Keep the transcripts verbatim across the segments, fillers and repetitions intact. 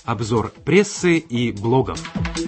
Обзор прессы и блогов.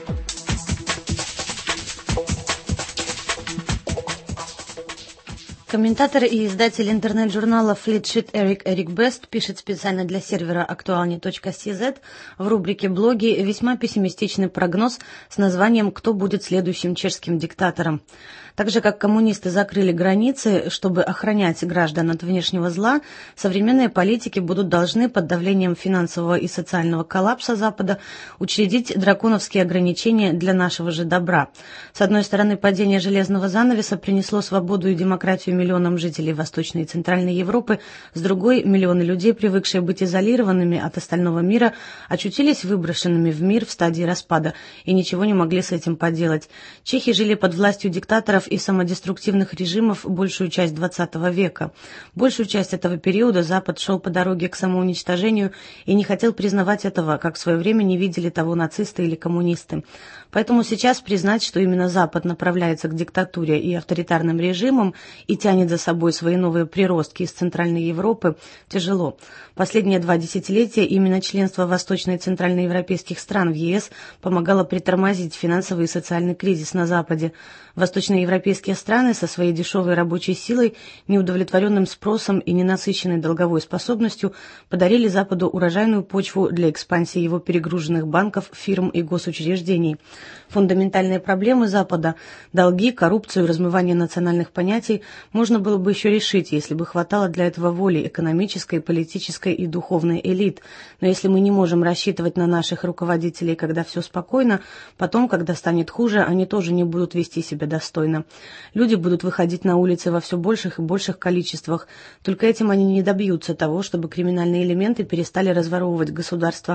Комментатор и издатель интернет-журнала Fleetsheet Эрик Эрик Бест пишет специально для сервера актуальни точка си зет в рубрике «Блоги» весьма пессимистичный прогноз с названием «Кто будет следующим чешским диктатором?». Так же, как коммунисты закрыли границы, чтобы охранять граждан от внешнего зла, современные политики будут должны под давлением финансового и социального коллапса Запада учредить драконовские ограничения для нашего же добра. С одной стороны, падение железного занавеса принесло свободу и демократию миллионам жителей Восточной и Центральной Европы, с другой, миллионы людей, привыкшие быть изолированными от остального мира, очутились выброшенными в мир в стадии распада и ничего не могли с этим поделать. Чехи жили под властью диктаторов и самодеструктивных режимов большую часть двадцатого века. Большую часть этого периода Запад шел по дороге к самоуничтожению и не хотел признавать этого, как в свое время не видели того нацисты или коммунисты. Поэтому сейчас признать, что именно Запад направляется к диктатуре и авторитарным режимам и тянет за собой свои новые приростки из Центральной Европы, тяжело. Последние два десятилетия именно членство восточно- и центральноевропейских стран в ЕС помогало притормозить финансовый и социальный кризис на Западе. Восточноевропейские страны со своей дешевой рабочей силой, неудовлетворенным спросом и ненасыщенной долговой способностью подарили Западу урожайную почву для экспансии его перегруженных банков, фирм и госучреждений. Фундаментальные проблемы Запада – долги, коррупцию и размывание национальных понятий – можно было бы еще решить, если бы хватало для этого воли экономической, политической и духовной элит. Но если мы не можем рассчитывать на наших руководителей, когда все спокойно, потом, когда станет хуже, они тоже не будут вести себя достойно. Люди будут выходить на улицы во все больших и больших количествах. Только этим они не добьются того, чтобы криминальные элементы перестали разворовывать государство.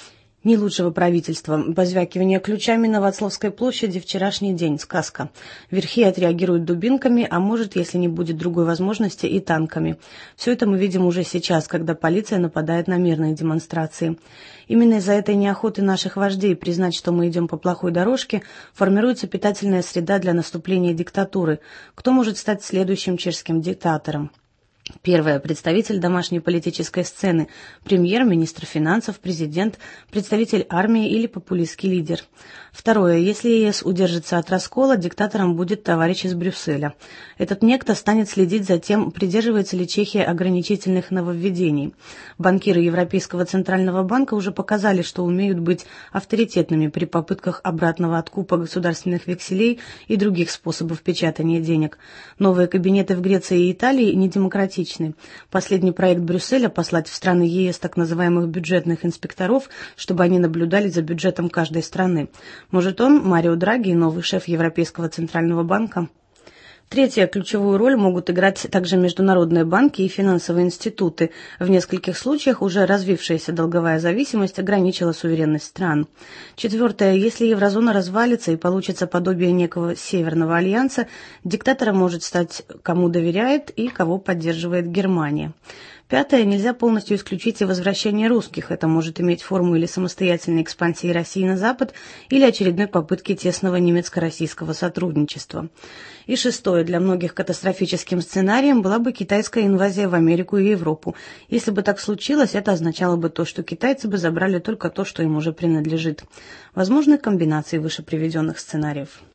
Ни лучшего правительства. Позвякивание ключами на Вацлавской площади вчерашний день. Сказка. Верхи отреагируют дубинками, а может, если не будет другой возможности, и танками. Все это мы видим уже сейчас, когда полиция нападает на мирные демонстрации. Именно из-за этой неохоты наших вождей признать, что мы идем по плохой дорожке, формируется питательная среда для наступления диктатуры. Кто может стать следующим чешским диктатором? Первое. Представитель домашней политической сцены, премьер, министр финансов, президент, представитель армии или популистский лидер. Второе. Если ЕС удержится от раскола, диктатором будет товарищ из Брюсселя. Этот некто станет следить за тем, придерживается ли Чехия ограничительных нововведений. Банкиры Европейского центрального банка уже показали, что умеют быть авторитетными при попытках обратного откупа государственных векселей и других способов печатания денег. Новые кабинеты в Греции и Италии недемократичны. Последний проект Брюсселя послать в страны ЕС так называемых бюджетных инспекторов, чтобы они наблюдали за бюджетом каждой страны. Может он, Марио Драги, новый шеф Европейского центрального банка? Третье. Ключевую роль могут играть также международные банки и финансовые институты. В нескольких случаях уже развившаяся долговая зависимость ограничила суверенность стран. Четвертое. Если еврозона развалится и получится подобие некого Северного альянса, диктатором может стать кому доверяет и кого поддерживает Германия. Пятое. Нельзя полностью исключить и возвращение русских. Это может иметь форму или самостоятельной экспансии России на Запад, или очередной попытки тесного немецко-российского сотрудничества. И шестое. Для многих катастрофическим сценарием была бы китайская инвазия в Америку и Европу. Если бы так случилось, это означало бы то, что китайцы бы забрали только то, что им уже принадлежит. Возможны комбинации выше приведенных сценариев.